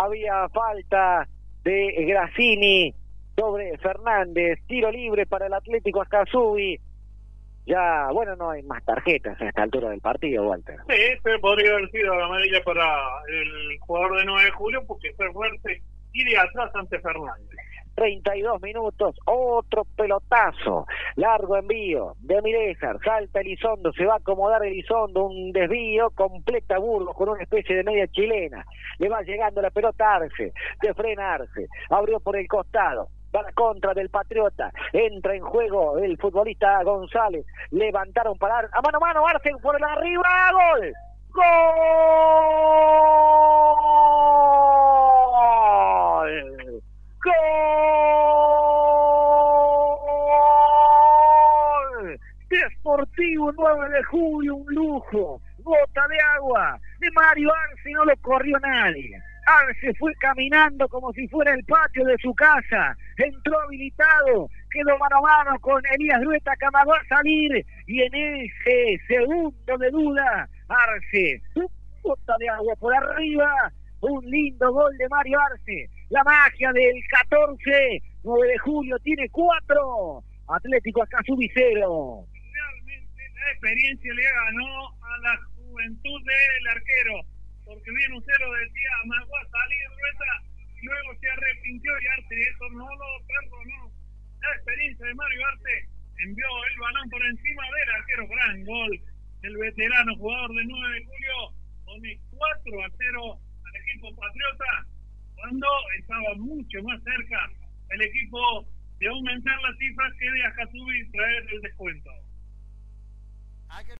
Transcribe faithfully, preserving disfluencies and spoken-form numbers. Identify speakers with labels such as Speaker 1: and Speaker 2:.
Speaker 1: había falta de Grassini sobre Fernández, tiro libre para el Atlético Ascasubi. Ya, bueno, no hay más tarjetas a esta altura del partido, Walter.
Speaker 2: Sí, pero podría haber sido la amarilla para el jugador de nueve de julio, porque fue fuerte y de atrás ante Fernández.
Speaker 1: treinta y dos minutos, otro pelotazo, largo envío de Mirejar, salta Elizondo, se va a acomodar Elizondo, un desvío, completa Burgos con una especie de media chilena, le va llegando la pelota a Arce, de frena Arce, abrió por el costado, va la contra del Patriota, entra en juego el futbolista González, levantaron para Arce, a mano a mano Arce por el arriba, gol, gol, gol, Deportivo nueve de julio, un lujo, gota de agua, de Mario Arce, no lo corrió nadie. Arce fue caminando como si fuera el patio de su casa, entró habilitado, quedó mano a mano con Elías Rueta, que amagó a salir, y en ese segundo de duda, Arce, un gota de agua por arriba, un lindo gol de Mario Arce, la magia del catorce, nueve de julio, tiene cuatro, Atlético Ascasubi cero.
Speaker 2: Realmente la experiencia le ganó a la juventud del arquero, porque bien usted lo decía, amagó a salir Rueta, y luego se arrepintió y Arce eso no lo perdonó. La experiencia de Mario Arce envió el balón por encima del arquero, gran gol del veterano jugador de nueve de julio, pone cuatro a cero al equipo Patriota, cuando estaba mucho más cerca el equipo de aumentar las cifras que de Ascasubi traer el descuento.